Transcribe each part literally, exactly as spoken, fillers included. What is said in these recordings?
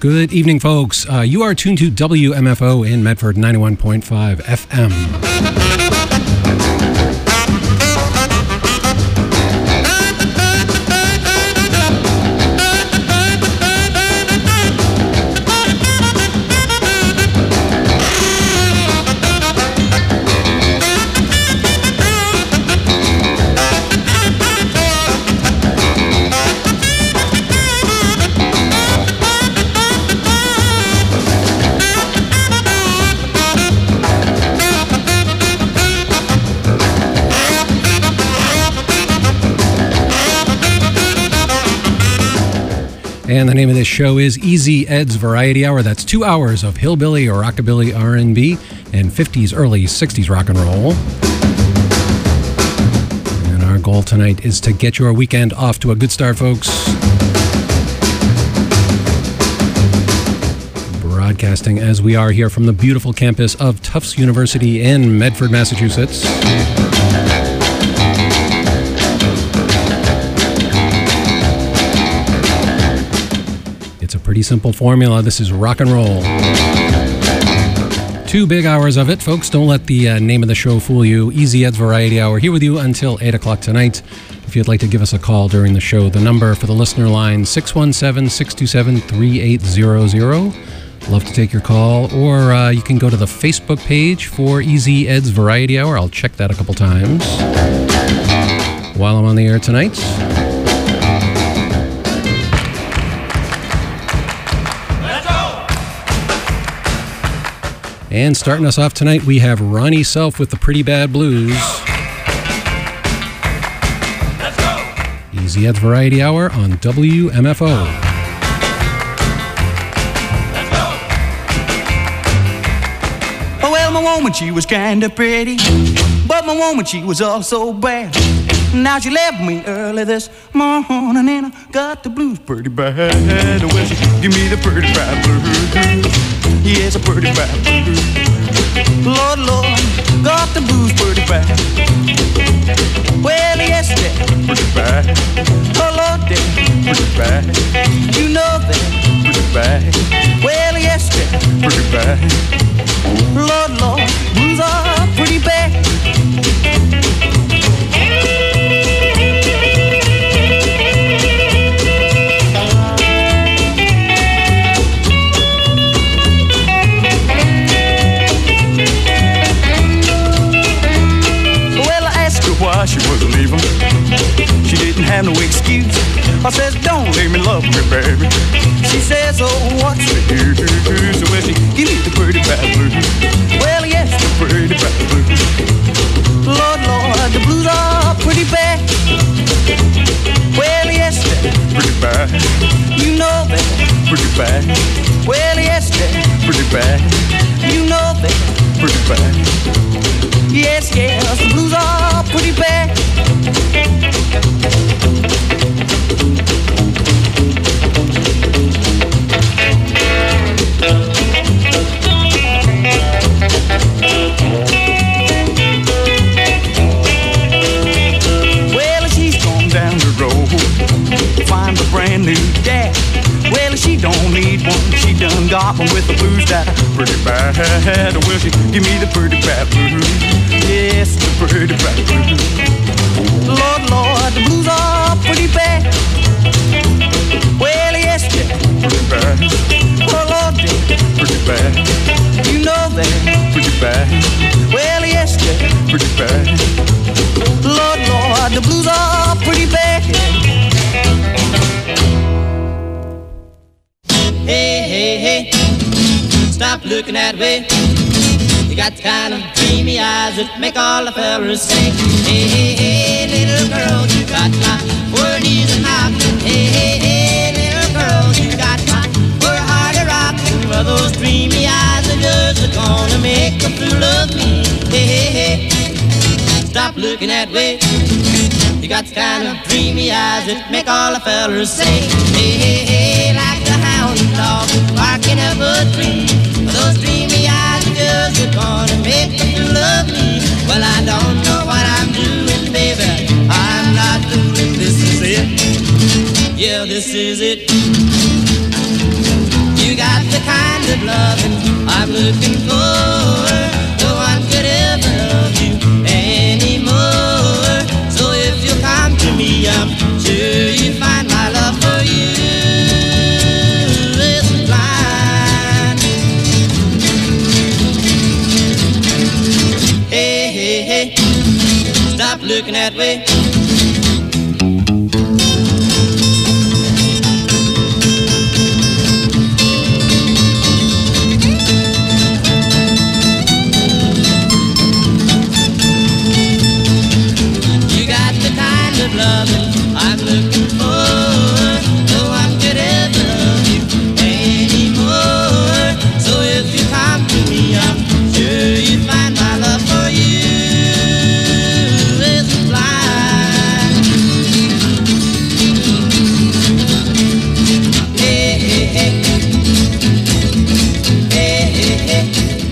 Good evening, folks. Uh, you are tuned to W M F O in Medford, ninety-one point five F M. And the name of this show is Easy Ed's Variety Hour. That's two hours of hillbilly or rockabilly R and B and fifties, early sixties rock and roll. And our goal tonight is to get your weekend off to a good start, folks. Broadcasting as we are here from the beautiful campus of Tufts University in Medford, Massachusetts. It's a pretty simple formula. This is rock and roll. Two big hours of it, folks. Don't let the uh, name of the show fool you. Easy Ed's Variety Hour here with you until eight o'clock tonight. If you'd like to give us a call during the show, the number for the listener line, six one seven, six two seven, three eight zero zero. Love to take your call. Or uh, you can go to the Facebook page for Easy Ed's Variety Hour. I'll check that a couple times while I'm on the air tonight. And starting us off tonight, we have Ronnie Self with the Pretty Bad Blues. Let's go. Easy Ed's Variety Hour on W M F O. Let's go. Well, my woman, she was kinda pretty, but my woman, she was also bad. Now she left me early this morning and I got the blues pretty bad. Well, she give me the pretty bad blues. Yes, a pretty bad blues. Lord, Lord, got the blues pretty bad. Well, yes, they're pretty bad. Oh, Lord, they're pretty bad. You know they're pretty bad. Well, yes, they're pretty bad. Lord, Lord, blues are pretty bad. Why she wasn't leaving. She didn't have no excuse. I says, don't leave me, love me, baby. She says, oh, what's the use? So well, she give me the pretty bad blues. Well, yes, the pretty bad blues. Lord, Lord, the blues are pretty bad. Well, yes, they're pretty bad. You know they're pretty bad. Well, yes, they're pretty bad. You know they're pretty bad. Yes, yes, the blues are pretty bad. Well, she's gone down the road, find a brand new dad. Well, she don't need one, she done got one with the blues that are pretty bad. Well, she give me the pretty bad blues. Yes, the pretty bad blues. Lord, Lord, the blues are pretty bad. Well, yes, they're pretty bad. Oh, Lord, they're pretty bad. You know they're pretty bad. Well, yes, they're pretty bad. Lord, Lord, the blues are pretty bad. Hey, hey, hey, stop looking that way. You got the kind of dreamy eyes that make all the fellas sing. Hey, hey, hey, little girl, you got my poor knees and knocking. Hey, hey, hey, little girl, you got my poor heart a rocking. Well, those dreamy eyes of yours are gonna make a fool of me. Hey, hey, hey, stop looking that way. You got the kind of dreamy eyes that make all the fellas say, hey, hey, hey, like the hound dog barking up a tree. Those dreamy eyes of yours are gonna make a fool of me. Well, I don't know what I'm doing, baby. I'm not doing. This is it. Yeah, this is it. You loving I'm looking for. No one could ever love you anymore. So if you come to me, I'm sure you find my love for you is blind. Hey, hey, hey, stop looking that way. Loving I'm looking for. No one could ever love you anymore. So if you come to me, I'm sure you find my love for you is blind. Hey, hey, hey. Hey, hey, hey.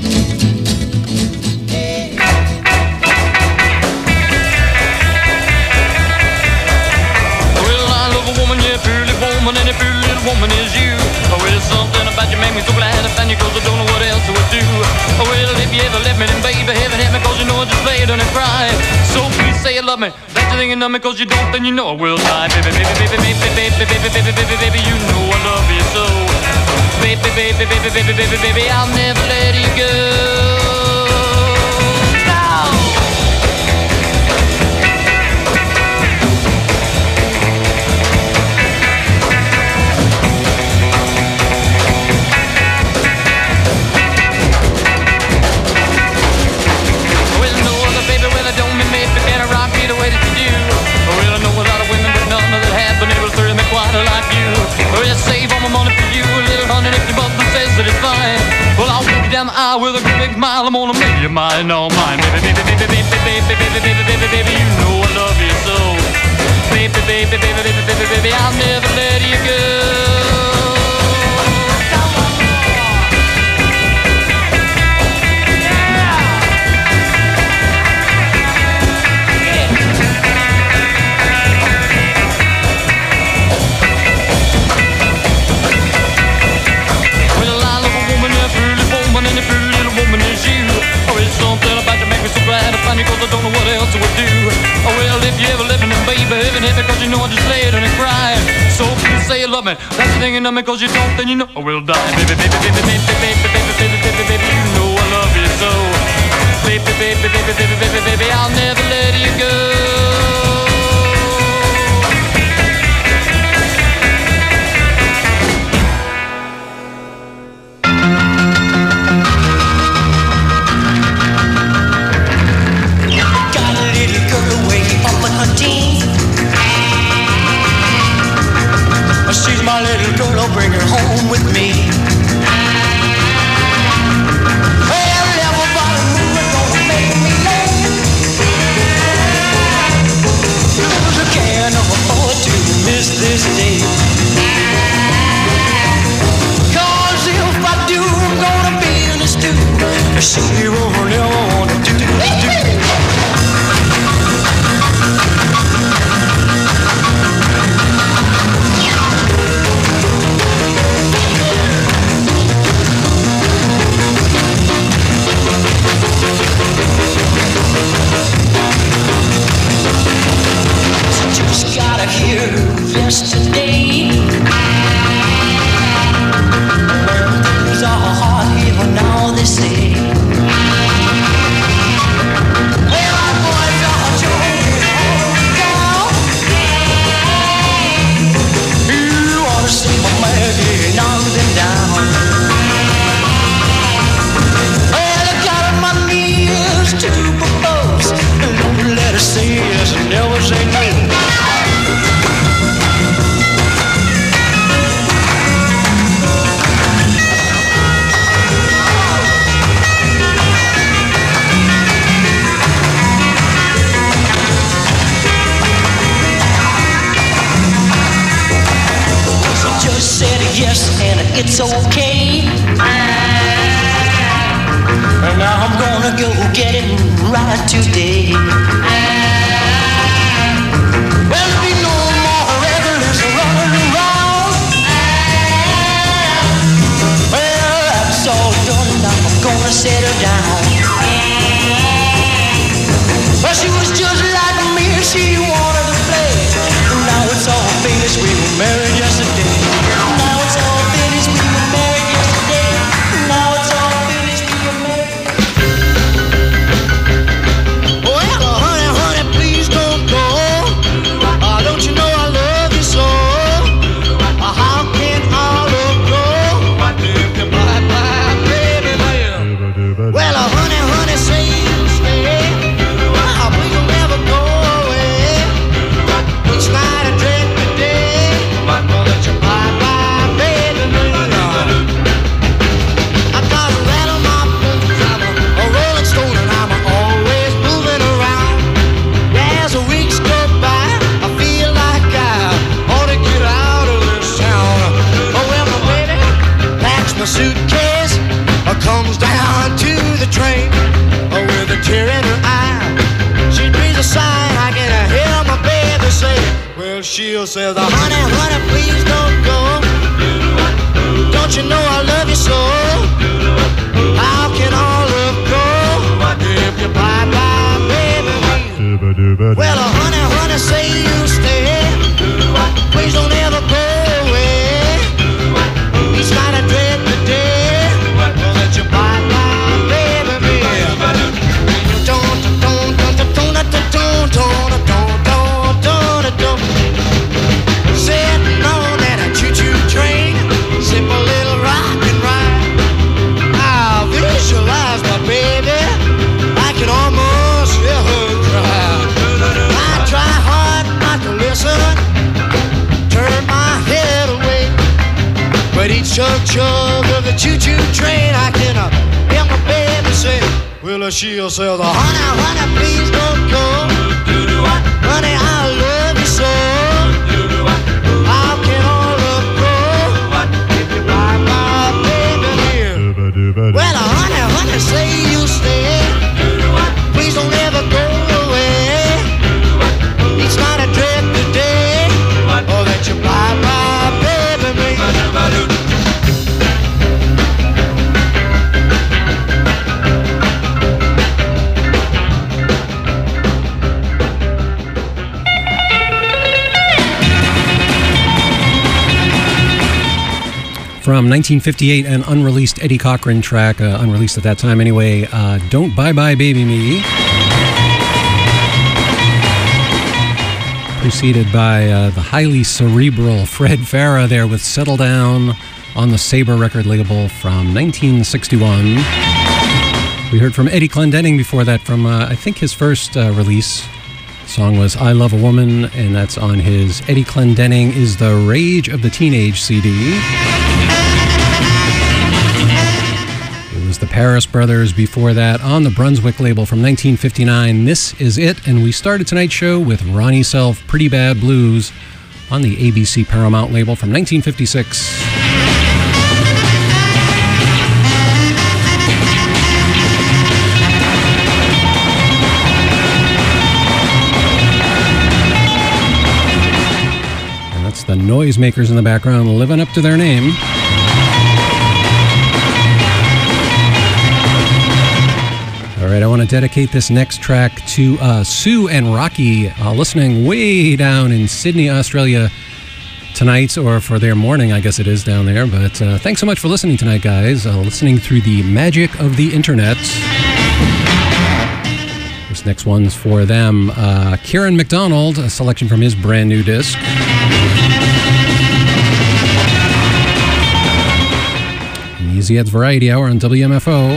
And any pretty little woman is you. Oh, well, there's something about you make me so glad I found you, cause I don't know what else I would do. Oh, well, if you ever left me, then baby, heaven help me, cause you know I just lay down and cry. So please say you love me, that you think you know me, cause you don't, then you know I will die. Baby, baby, baby, baby, baby, baby, baby, baby, baby, baby, you know I love you so. Baby, baby, baby, baby, baby, baby, I'll never let you go. Save all my money for you, a little honey, if your mother says that it's fine. Well, I'll walk you down the aisle with a great big smile. I'm gonna make you mine, all mine. Baby, baby, baby, baby, baby, baby, baby, baby, baby, baby, you know I love you so. Baby, baby, baby, baby, baby, baby, I'll never let you go. Cause I don't know what else I would do. Oh well, if you ever live in it, baby, heaven hit me, cause you know I just lay it and cry. So please say you love me, that's the thing you know me, cause you don't, then you know I will die. Baby, baby, baby, baby, baby, baby, baby, baby, baby, you know I love you so. Baby, baby, baby, baby, baby, baby, I'll never let you go. She's my little girl, I'll bring her home with me. Well, everybody moving, gonna make me lonely. I can't afford to miss this day. Cause if I do, I'm gonna be in a stew. She won't ever wanna do this. Just got here yesterday. When things are hard here now, they say. Well, I'm going to join all down. You ought to see my Maggie knock them down. Well, I got on my knees to propose. Don't let her say yes and never say no. Yes, and it's okay. And now I'm gonna go get it right today. Well, there'll be no more regulars running around. Well, that's all she'll say, the honey, honey, please don't go. Don't you know I love you so? How can all love go if you bye bye, baby? Well, uh, honey, honey, say you stay. Please don't ever go away. Each night I dread the day that you bye bye, baby. Don't, don't, don't, don't, don't, don't, don't, don't, don't, don't. Sitting on that choo-choo train, sip a little rock and ride. I visualize my baby, I can almost hear her cry. I try hard not to listen, turn my head away, but each chug chug of the choo-choo train, I can uh, hear my baby say, well, uh, she'll say, the honey, honey, please don't go. Honey, I love you so. How can all love go if you buy my baby here? Well, uh, honey, honey, say you stay. Please don't ever go away. Each night I dread the day oh, that you buy my baby me. From nineteen fifty-eight, an unreleased Eddie Cochran track, uh, unreleased at that time anyway, uh, Don't Bye Bye Baby Me. Preceded by uh, the highly cerebral Fred Farah there with Settle Down on the Sabre record label from nineteen sixty-one. We heard from Eddie Clendenning before that from, uh, I think, his first uh, release. The song was I Love a Woman, and that's on his Eddie Clendenning is the Rage of the Teenage C D. It was the Paris Brothers before that on the Brunswick label from nineteen fifty-nine. This is it, and we started tonight's show with Ronnie Self, Pretty Bad Blues on the A B C Paramount label from nineteen fifty-six. And that's the Noisemakers in the background living up to their name. All right, I want to dedicate this next track to uh, Sue and Rocky, uh, listening way down in Sydney, Australia tonight, or for their morning, I guess it is down there. But uh, thanks so much for listening tonight, guys. Uh, listening through the magic of the internet. This next one's for them. Uh, Kieran McDonald, a selection from his brand new disc. Easy Ed's Variety Hour on W M F O.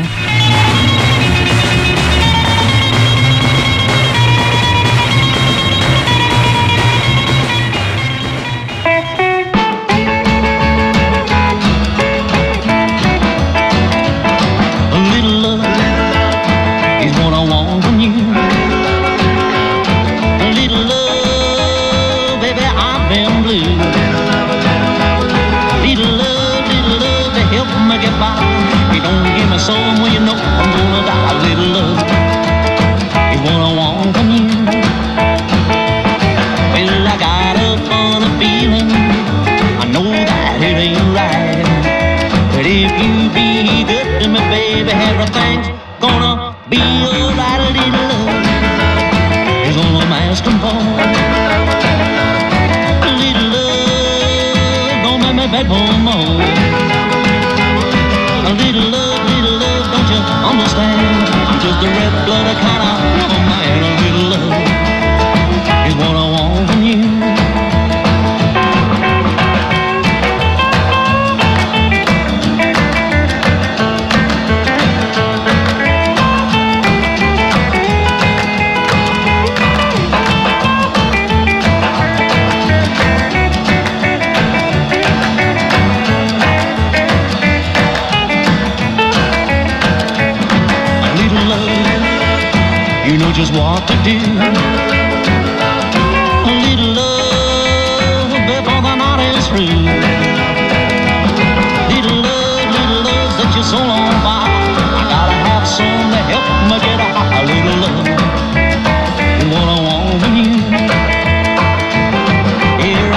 Here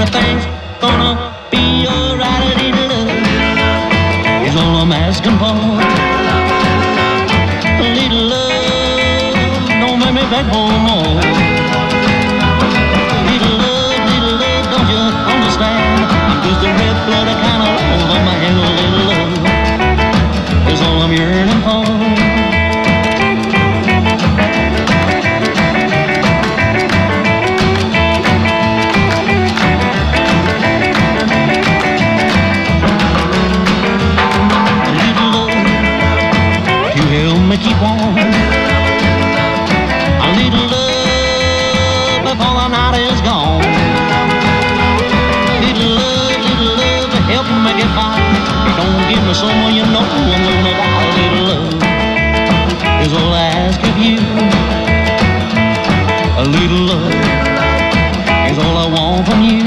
everything's gonna be alright. A little love is all I'm asking for. A little love, don't make me beg for more. Little love, little love, don't you understand? I'm just a red-blooded kind of lover, man. A little love is all I'm yearning for. Keep on a little love before the night is gone. Little love, little love to help me get by. Don't give me someone you know I'm gonna die. Little love is all I ask of you. A little love is all I want from you.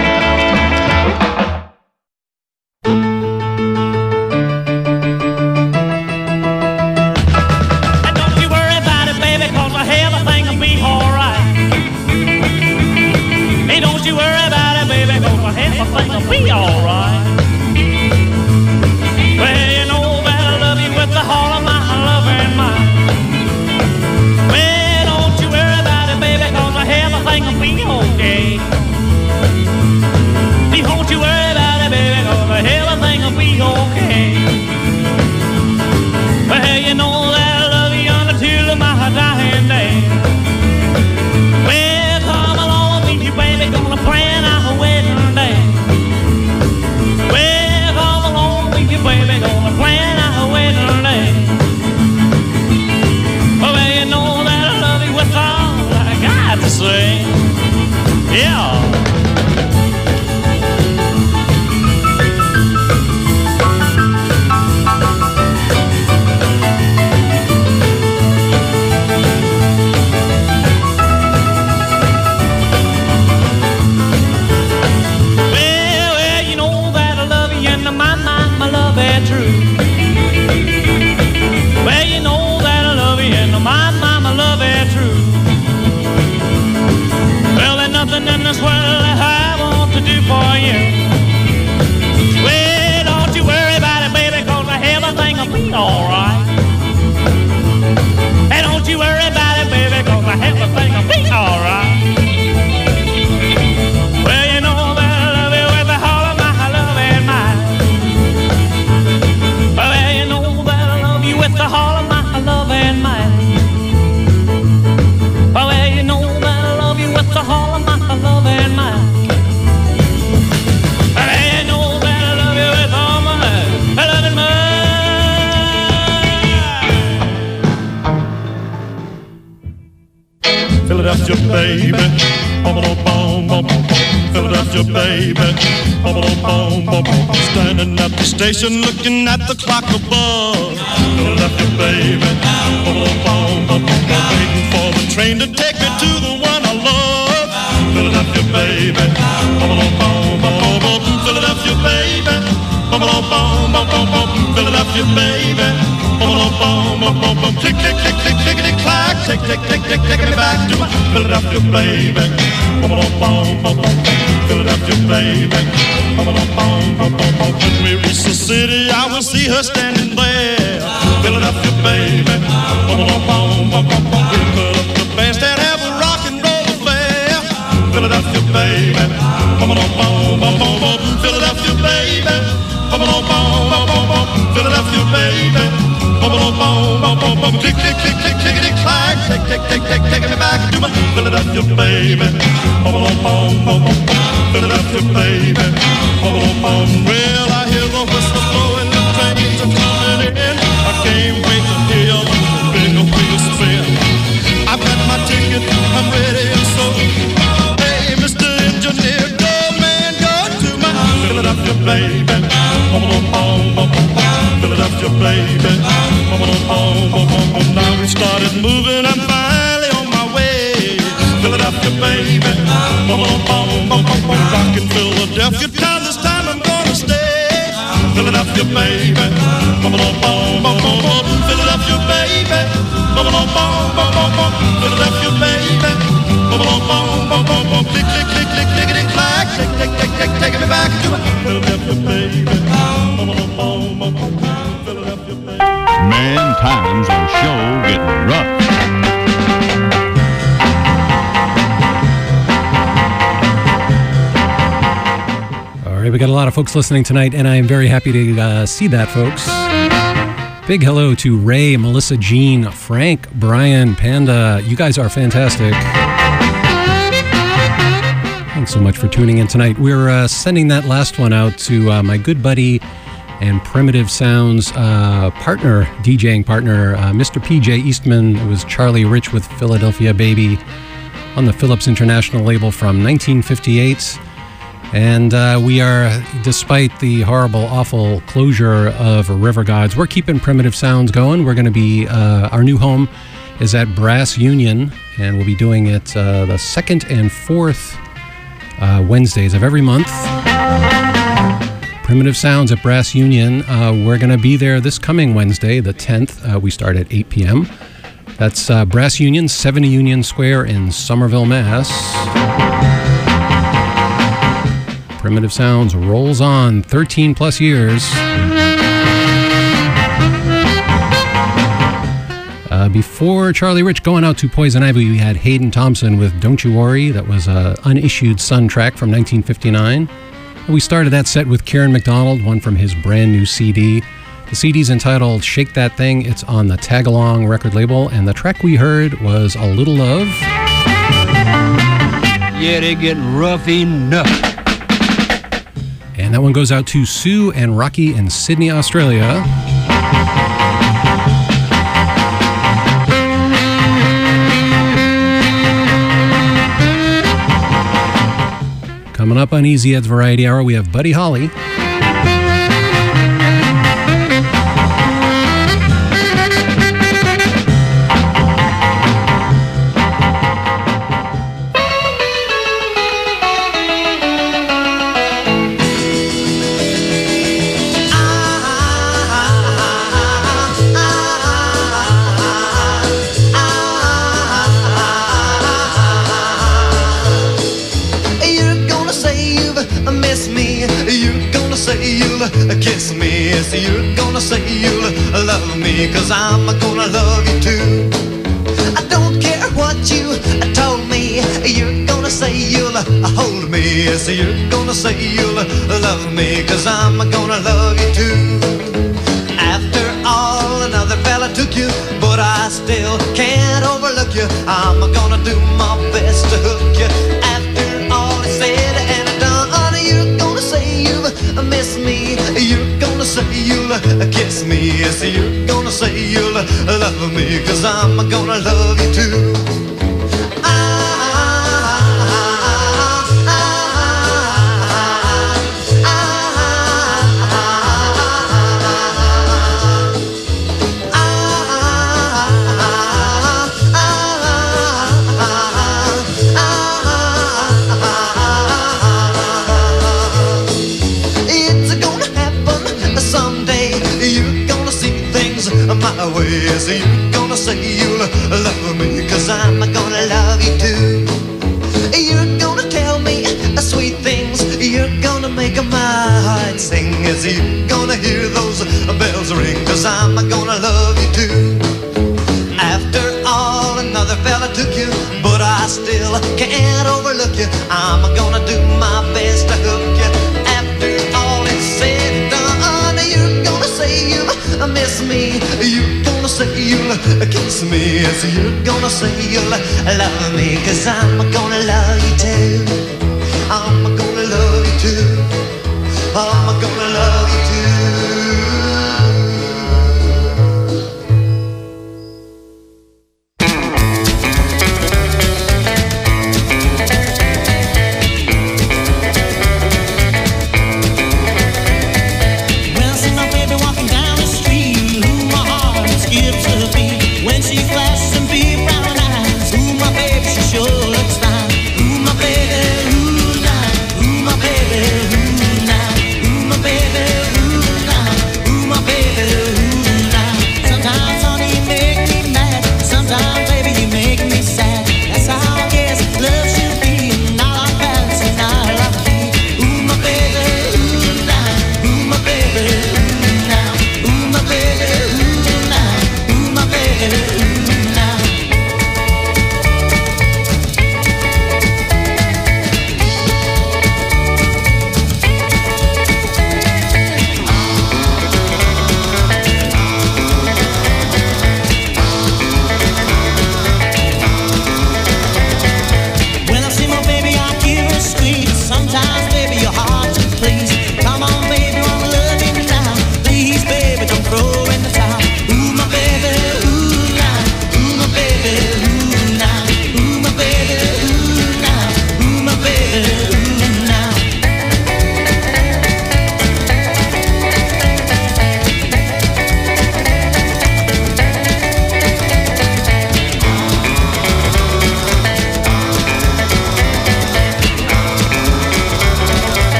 Be alright. Well, you know that I love you with the heart of my love and mine. Well, don't you worry about it, baby, cause everything will be okay. Don't you worry about it, baby, cause everything will be okay. Well, you know that I love you until my dying day. Well, come along with me, baby, gonna plan our wedding day. Baby, gonna plan our wedding day. Oh, well, you know that I love you with all I got to say. Yeah. True. Well, you know that I love you, and my mama love it true. Well, there's nothing in this world that I want to do for you. Well, don't you worry about it, baby, cause everything will be alright. And don't you worry about it, baby, cause everything will be alright. Well, you know that I love you with the heart of my love and mine. With the heart of my love and mine. Oh, well, you know that I love you with the heart of my love and mine. Well, you know that I love you with all my love and mine. Philadelphia, baby. Philadelphia, baby. Standing at the station looking at the clock above. Philadelphia, baby. Waiting for the train to take me to the one I love. Philadelphia, baby. Philadelphia, baby. Philadelphia, baby. Click, click, click, click, clickety clack. Take, take, take, take, take me back to my Philadelphia, baby. Philadelphia, baby. When we reach the city, I will see her standing there. Philadelphia, baby. We'll put up the bandstand, have a rock and roll affair. Philadelphia, baby. Philadelphia, baby. Philadelphia, baby. Click, click, click, click, clickety clack. Take, take, take, take, taking me back to my Philadelphia, baby. Philadelphia, baby. Well, I hear the whistle blowing, the trains are coming in. I can't wait to hear the big wheel spin. I've got my ticket, I'm ready and so. Hey, Mister Engineer, go, man, go to my Philadelphia, baby. Philadelphia, baby. Now we started moving, I'm finally on my way. Philadelphia, baby. Rockin' Philadelphia town, this time I'm gonna stay. Philadelphia, baby. Philadelphia, baby. Philadelphia, baby. Click, click, click, click, clickety clack. Click, click, times are sure getting rough. All right, we got a lot of folks listening tonight, and I am very happy to uh, see that, folks. Big hello to Ray, Melissa, Jean, Frank, Brian, Panda. You guys are fantastic. Thanks so much for tuning in tonight. We're uh, sending that last one out to uh, my good buddy and Primitive Sounds uh, partner, DJing partner, uh, Mister P J Eastman. It was Charlie Rich with Philadelphia Baby on the Philips International label from nineteen fifty-eight. And uh, we are, despite the horrible, awful closure of River Gods, we're keeping Primitive Sounds going. We're going to be, uh, our new home is at Brass Union, and we'll be doing it uh, the second and fourth uh, Wednesdays of every month. Primitive Sounds at Brass Union. Uh, we're going to be there this coming Wednesday, the tenth. Uh, we start at eight p.m. That's uh, Brass Union, seventy Union Square in Somerville, Mass. Primitive Sounds rolls on thirteen plus years. Uh, before Charlie Rich going out to Poison Ivy, we had Hayden Thompson with Don't You Worry. That was an unissued Sun track from nineteen fifty-nine. We started that set with Kieran McDonald, one from his brand new C D. The C D's entitled Shake That Thing. It's on the Tagalong record label, and the track we heard was A Little Love. Yeah, they getting rough enough. And that one goes out to Sue and Rocky in Sydney, Australia. Coming up on Easy Ed's Variety Hour, we have Buddy Holly. Kiss me, yes, you're gonna say you'll love me, cause I'm gonna love you too. I don't care what you told me, you're gonna say you'll hold me, yes, you're gonna say you'll love me, cause I'm gonna love you too. After all, another fella took you, but I still can't overlook you. I'm gonna do my best to hook you. After all is said and done, you're gonna say you've missed me. You're gonna say you'll kiss me. Yes, you're gonna say you'll love me, cause I'm gonna love you too. Yes, you're gonna say you'll love me, cause I'm gonna love you too. You're gonna tell me sweet things, you're gonna make my heart sing. Yes, you're gonna hear those bells ring, cause I'm gonna love you too. After all, another fella took you, but I still can't overlook you. I'm gonna do my best to hook you. After all is said and done, you're gonna say you miss me. You're gonna say you'll kiss me. Yes, you're gonna say you'll love me, cause I'm gonna love you too. I'm gonna love you too. I'm gonna love you too.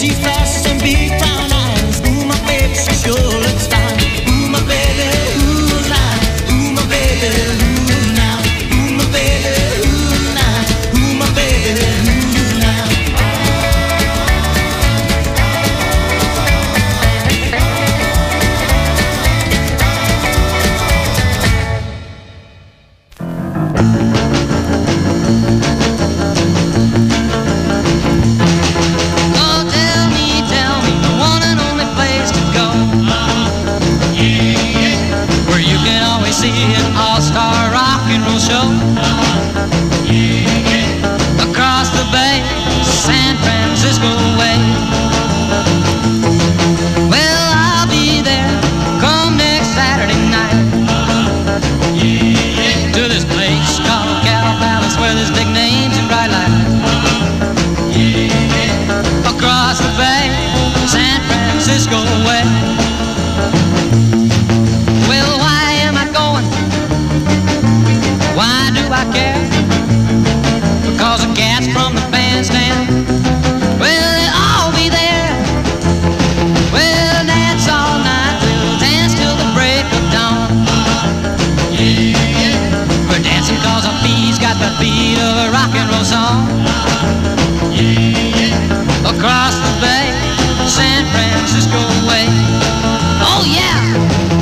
she flashes some big brown eyes. Ooh, my baby, she sure looks fine. Ooh, my baby, ooh, now. Ooh, my baby, ooh, now. Ooh, my baby, ooh, now. Ooh, my baby, ooh, now. See an all-star rock and roll show across the bay, San Francisco way. Well, I'll be there come next Saturday night to this place called Cal Palace, where there's big names and bright lights. Across the bay, San Francisco way. Why do I care? Because the cats from the bandstand, well, they'll all be there. We'll dance all night, we'll dance till the break of dawn. We're dancing cause our feet's got the beat of a rock and roll song. Across the bay, San Francisco way. Oh yeah!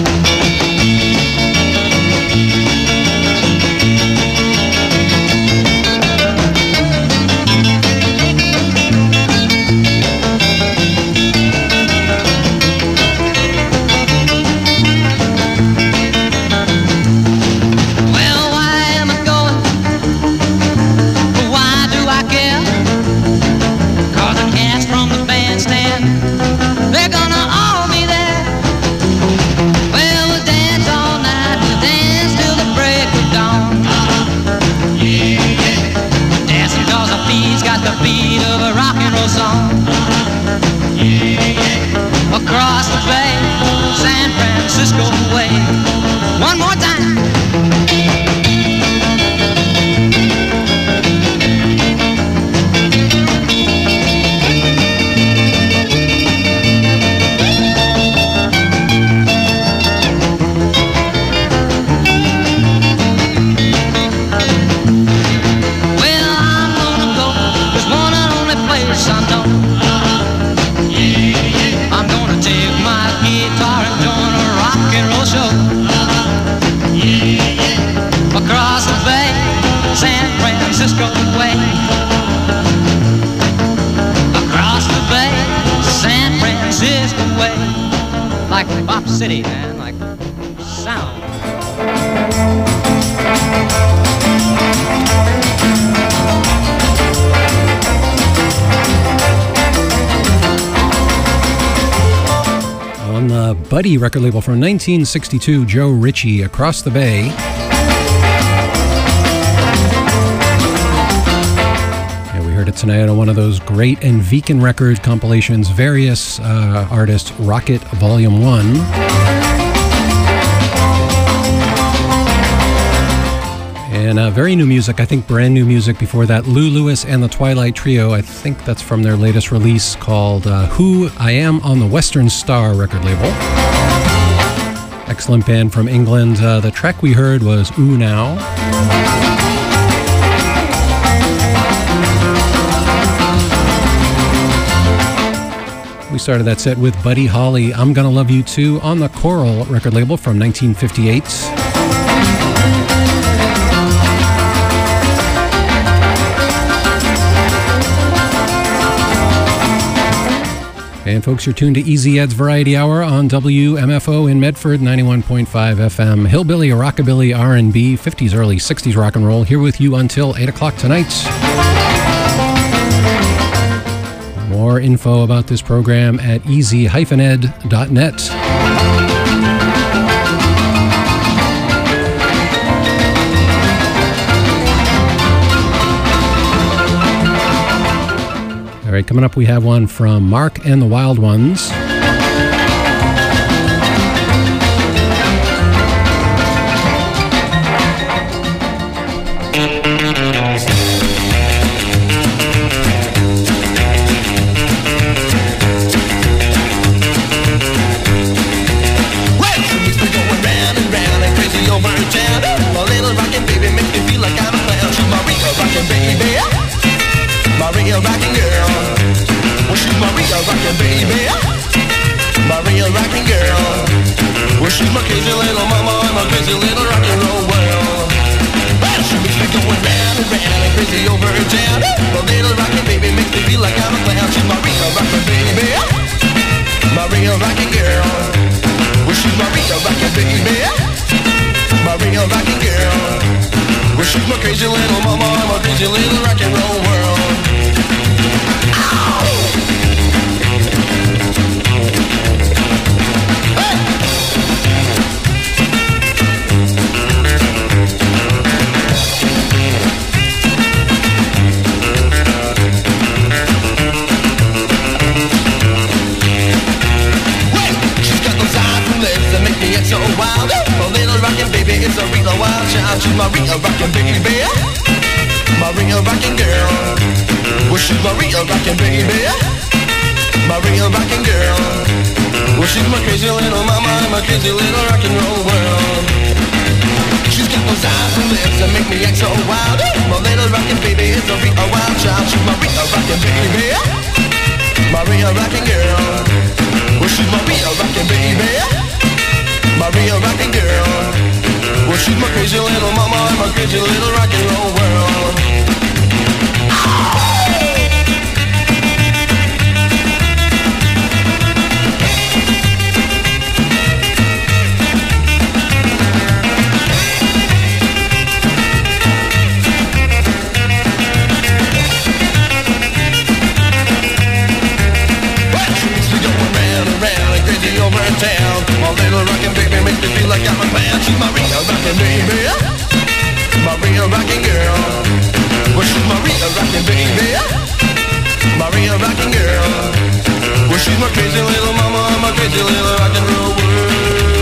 Across the bay, San Francisco way. One more time. Well, I'm gonna go. There's one and only place I know. I'm gonna take my guitar and join a rock and roll show. Across the bay, San Francisco way. Across the bay, San Francisco way. Like Bop City, man, like sound. On the Buddy record label from nineteen sixty-two, Joe Ritchie, Across the Bay. And we heard it tonight on one of those great Enviken Records compilations, Various uh, Artists Rocket Volume one. And uh, very new music, I think brand new music before that. Lou Lewis and the Twilight Trio, I think that's from their latest release called uh, Who I Am on the Western Star record label. Excellent band from England. Uh, the track we heard was Ooh Now. We started that set with Buddy Holly, I'm Gonna Love You Too, on the Coral record label from nineteen fifty-eight. And folks, you're tuned to Easy Ed's Variety Hour on W M F O in Medford, ninety-one point five F M. Hillbilly, rockabilly, R and B, fifties, early sixties rock and roll. Here with you until eight o'clock tonight. More info about this program at easy dash ed dot net. All right, coming up we have one from Mark and the Wild Ones. she's my crazy little mama, I'm a crazy little rock and roll world. Well, she makes me going round and round and crazy over in town. My little rockin' baby makes me feel like I'm a clown. She's my real rockin' baby, my real rockin' girl. Well, she's my real rockin' baby, my real rockin' girl. Well, she's my crazy little mama, I'm a crazy little rock and roll world. Ow! So wild, my little rockin' baby is a real wild child. She's my real rockin' baby, my real rockin' girl. Well, she's my real rockin' baby, my real rockin' girl. Well, she's my crazy little mama in my crazy little rock and roll world. She's got those eyes and lips that make me act so wild. My little rockin' baby is a real wild child. She's my real rockin' baby, my real rockin' girl. Well, she's my real rockin' baby, my real rockin' girl. Well, she's my crazy little mama in my crazy little rock and roll world. Well, she makes me going round and round and crazy over in town. My little rockin' baby makes me feel like I'm a clown. She's my real rockin' baby, my real rockin' girl. Well, she's my real rockin' baby, my real rockin' girl. Well, she's my crazy little mama, my crazy little rock and roll world.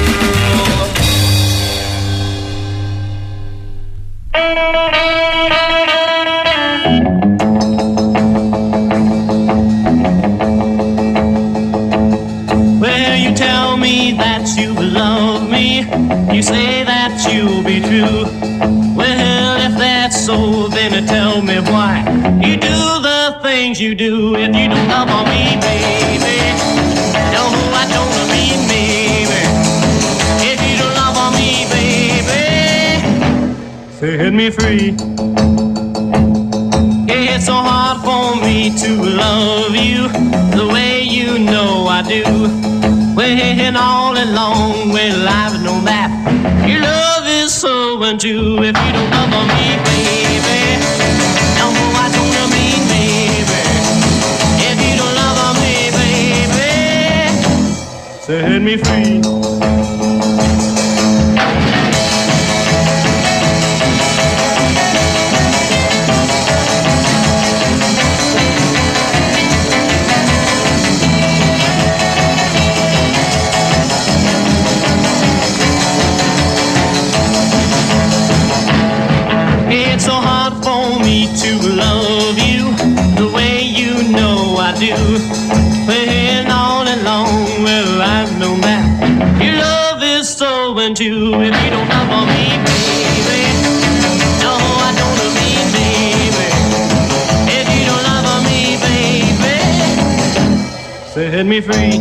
Well, you tell me that you love me, you say that you'll be true. Well, if that's so, then tell me why you do the things you do. If you don't love me, baby, no, I don't mean baby. If you don't love me, baby, set me free. It's so hard for me to love you the way you know I do. When all along, well, I've known that your love is so untrue. If you don't love me, baby, no, I don't mean baby. If you don't love me, baby, set me free. It's so hard for me to love you the way you know I do. When all along, well, I've known that your love is so untrue. If you don't love me, baby, no, I don't mean baby. If you don't love me, baby, set me free.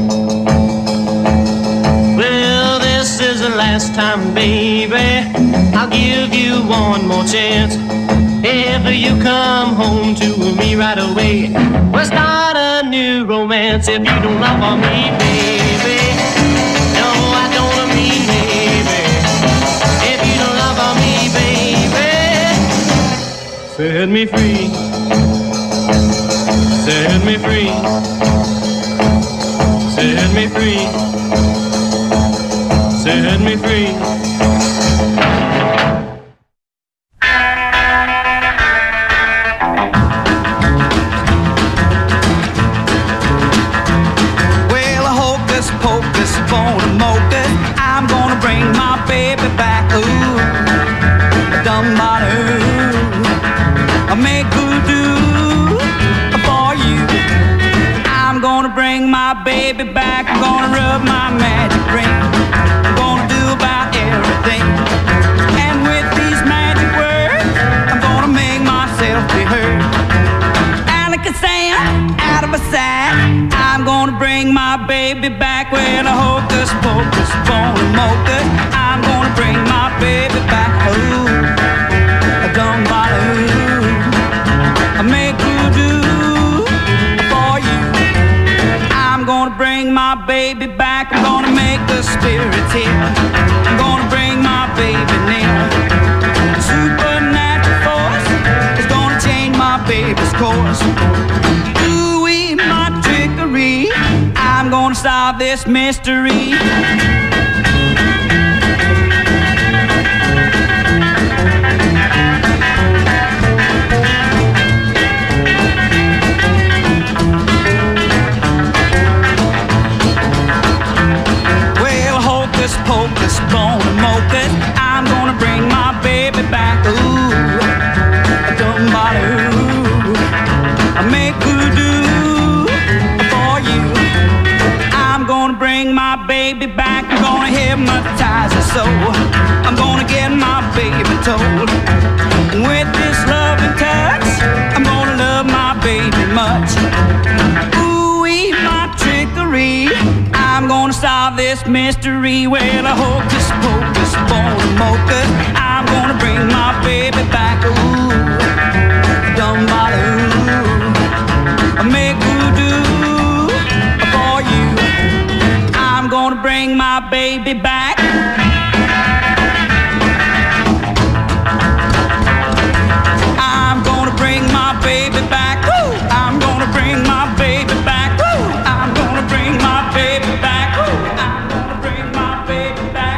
Well, this is the last time, baby, I'll give you one more chance. If you come home to me right away, we'll start a new romance. If you don't love me, baby, no, I don't mean baby. If you don't love me, baby, set me free. Set me free. Set me free. Set me free. I'm gonna bring my baby back. Ooh, dum ba doo, I make voodoo for you. I'm gonna bring my baby back. I'm gonna rub my magic ring. I'm gonna do about everything. And with these magic words, I'm gonna make myself be heard. Alakazam, out of my sight. I'm gonna gonna bring my baby back. Well, a hocus pocus, bone mocha. I'm gonna bring my baby back. Ooh, a dumb baloo. I make voodoo for you. I'm gonna bring my baby back. I'm gonna make the spirits here. I'm gonna bring my baby near. The supernatural force is gonna change my baby's course. Ooh-wee, my trickery. I'm gonna solve this mystery. Hocus pocus, bone mocha. I'm gonna bring my baby back. Ooh, a dumb baloo. I make voodoo for you. I'm gonna bring my baby back. I'm gonna hypnotize her soul. I'm gonna get my baby told. And with this loving touch, I'm gonna love my baby much. Ooh-wee, my trickery. I'm gonna solve this mystery. Well, a hocus pocus, bone mocha. I'm gonna bring my baby back. Ooh, dumb baloo. I make voodoo for you. I'm gonna bring my baby back. I'm gonna bring my baby back. Ooh, I'm gonna bring my baby back. Ooh, I'm gonna bring my baby back. Ooh, I'm gonna bring my baby back.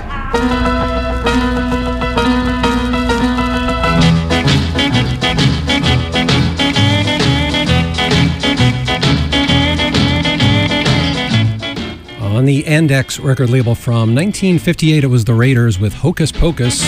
On the Andex record label from nineteen fifty-eight, it was the Raiders with Hocus Pocus.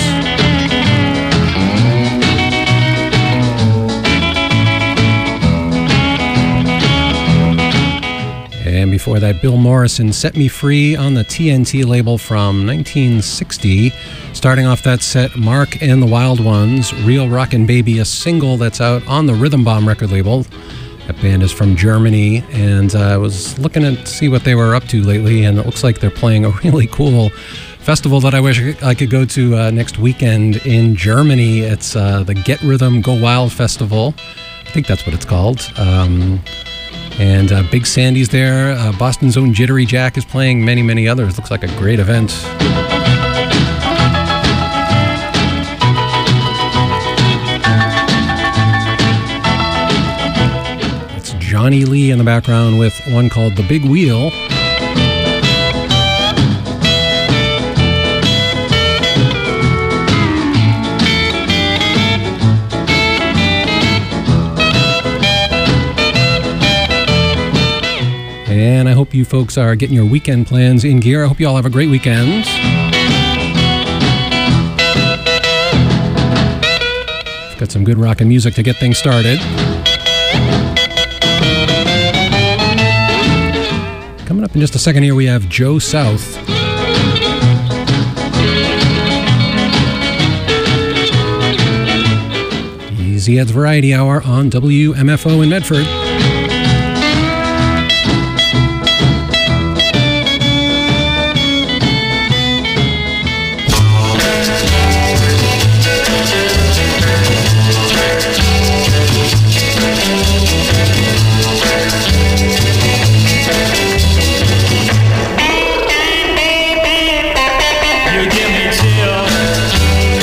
And before that, Bill Morrison, Set Me Free on the T N T label from nineteen sixty. Starting off that set, Mark and the Wild Ones, Real Rockin' Baby, a single that's out on the Rhythm Bomb record label. That band is from Germany, and uh, I was looking to see what they were up to lately, and it looks like they're playing a really cool festival that I wish I could go to uh, next weekend in Germany. It's uh, the Get Rhythm Go Wild Festival. I think that's what it's called. Um, and uh, Big Sandy's there. Uh, Boston's own Jittery Jack is playing, many, many others. Looks like a great event. It's Johnny Lee in the background with one called The Big Wheel. And I hope you folks are getting your weekend plans in gear. I hope you all have a great weekend. I've got some good rockin' music to get things started. Coming up in just a second here, we have Joe South. Easy Ed's Variety Hour on W M F O in Medford.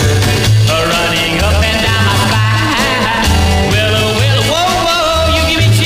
Running up and down my spine. Well, well, whoa, whoa, you give me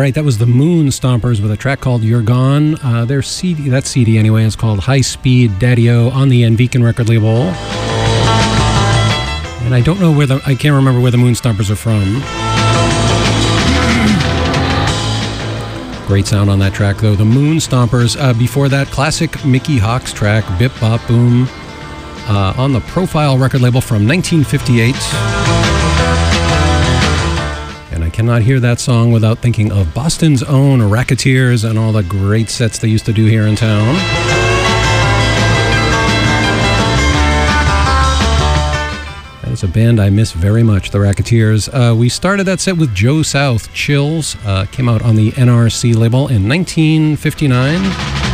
right, that was the Moon Stompers with a track called You're Gone. Uh, their C D, that C D anyway, is called High Speed Daddy-O on the Enviken record label. And I don't know where the, I can't remember where the Moon Stompers are from. Great sound on that track, though. The Moon Stompers. Uh, before that, classic Mickey Hawks track, Bip Bop Boom, uh, on the Profile record label from nineteen fifty-eight. And I cannot hear that song without thinking of Boston's own Racketeers and all the great sets they used to do here in town. It's a band I miss very much, the Racketeers. Uh, we started that set with Joe South, Chills. Uh, came out on the N R C label in nineteen fifty-nine.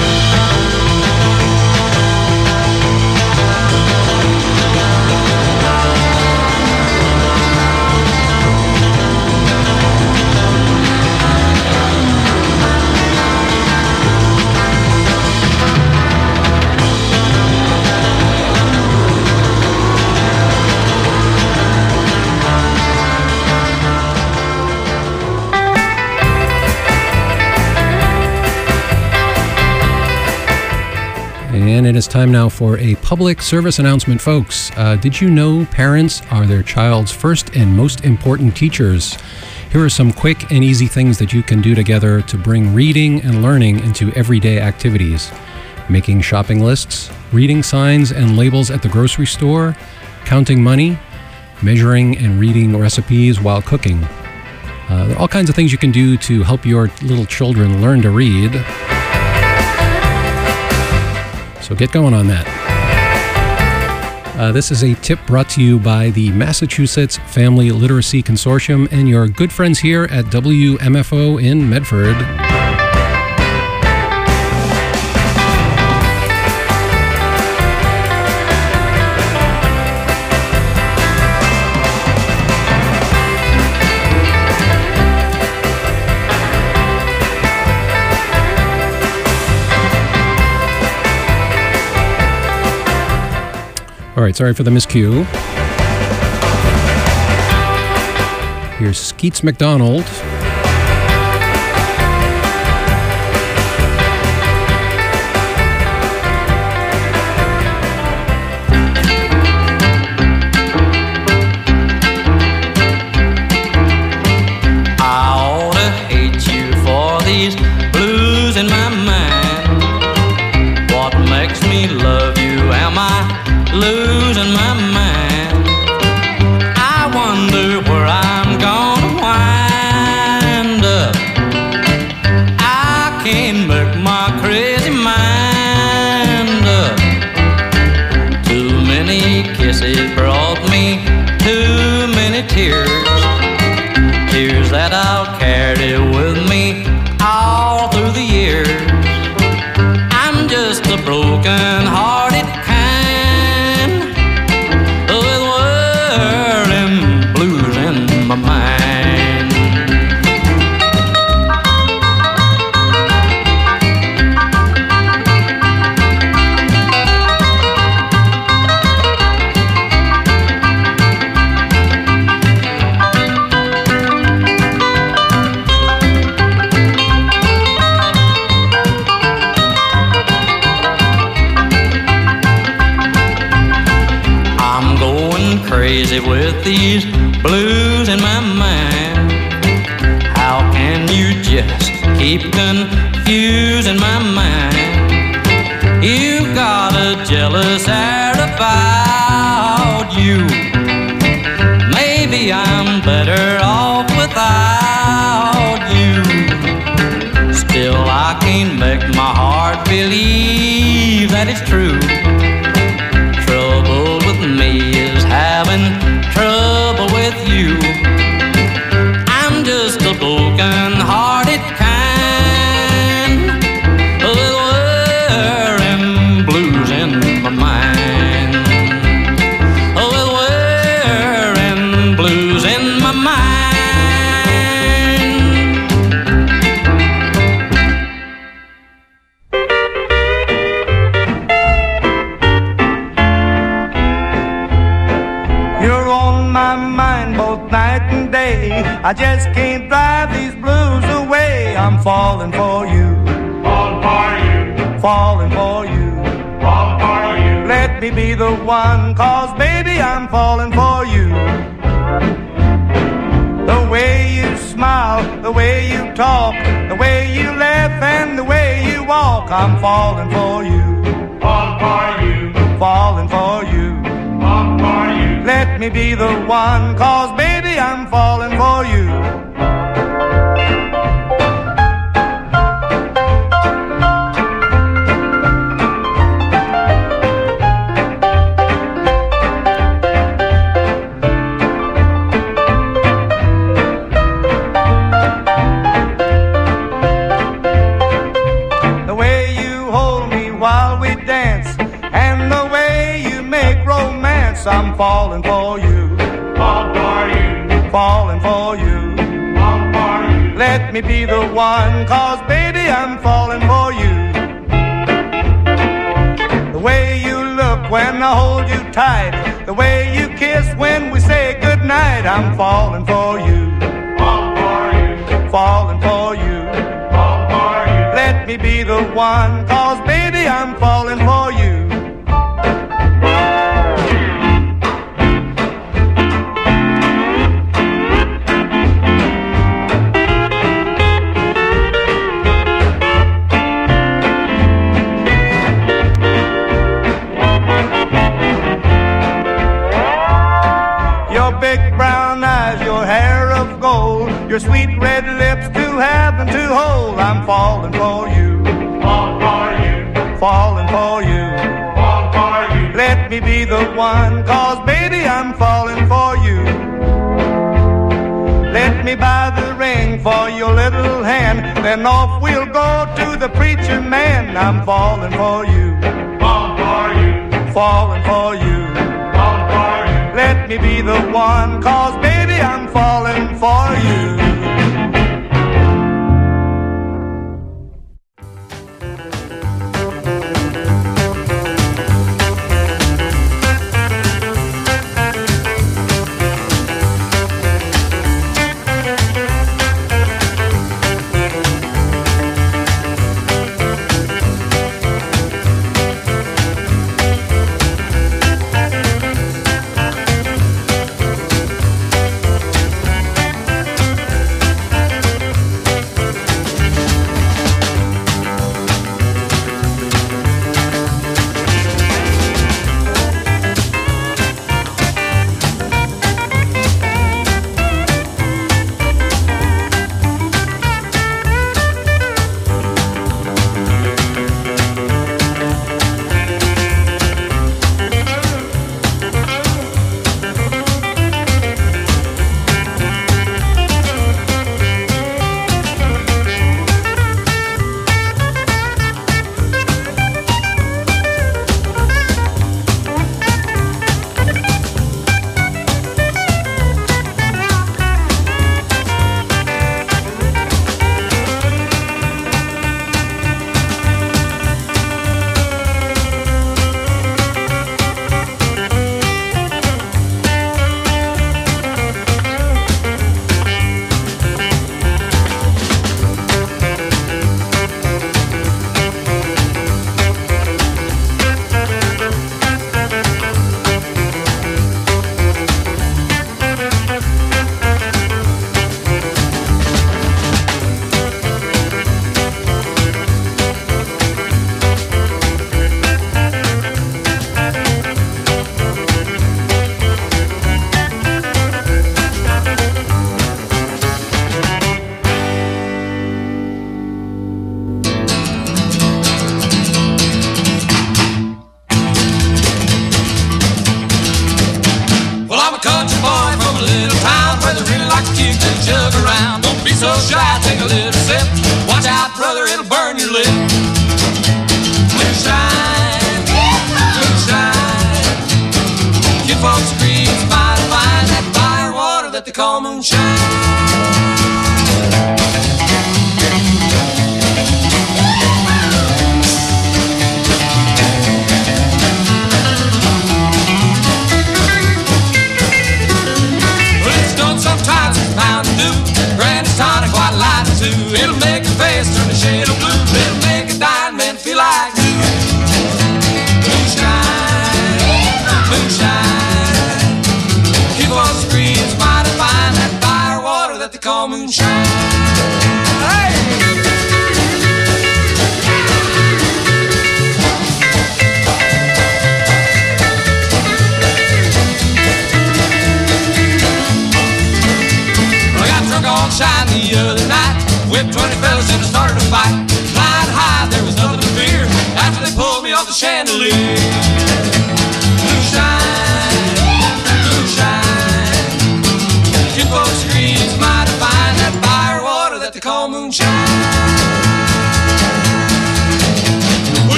And it is time now for a public service announcement, folks. Uh, did you know parents are their child's first and most important teachers? Here are some quick and easy things that you can do together to bring reading and learning into everyday activities. Making shopping lists, reading signs and labels at the grocery store, counting money, measuring and reading recipes while cooking. Uh, there are all kinds of things you can do to help your little children learn to read. So get going on that. Uh, this is a tip brought to you by the Massachusetts Family Literacy Consortium and your good friends here at W M F O in Medford. All right, sorry for the miscue. Here's Skeets McDonald. I ought to hate you for these blues in my mind. What makes me love you? Am I losing my mind? I wonder where I'm gonna wind up. I can't make my crazy mind up. Too many kisses brought me too many tears, tears that I'll carry with me all through the years. I'm just a broken-hearted my mind. I'm going crazy with these blues in my mind. How can you just keep confusing my mind? You've got a jealous air about you. Maybe I'm better off without you. Still I can't make my heart believe that it's true. Trouble with me is having trouble with you. I'm just a broken-hearted kind, a little wearing blues in my mind, a little wearing blues in my mind. You're on my mind both night and day. day. I just can't drive these blues away. I'm falling for you. Falling for you. Falling for you. Falling for you. Let me be the one, cause baby I'm falling for you. The way you smile, the way you talk, the way you laugh and the way you walk, I'm falling for you. Falling for you. Falling for you. Falling for you. Let me be the one, cause baby I'm falling for you. I'm falling for you. Falling for you. Falling for you. Falling for you. Let me be the one, cause baby I'm falling for you. The way you look when I hold you tight, the way you kiss when we say goodnight, I'm falling for you. Falling for you. Falling for you. Falling for you. Let me be the one, cause baby I'm falling for you. Your sweet red lips to have and to hold, I'm falling for you. Falling for you. Falling for you. Falling for you. Let me be the one, cause baby I'm falling for you. Let me buy the ring for your little hand, then off we'll go to the preacher man. I'm falling for you. Falling for you. Falling for you. Falling for you. Let me be the one, cause baby I'm falling for you. so shy, take a little sip. Watch out, brother, it'll burn your lip. Moonshine, moonshine. You folks agree it's fine, fine. That fire water that they call moonshine. Sometimes it's moonshine.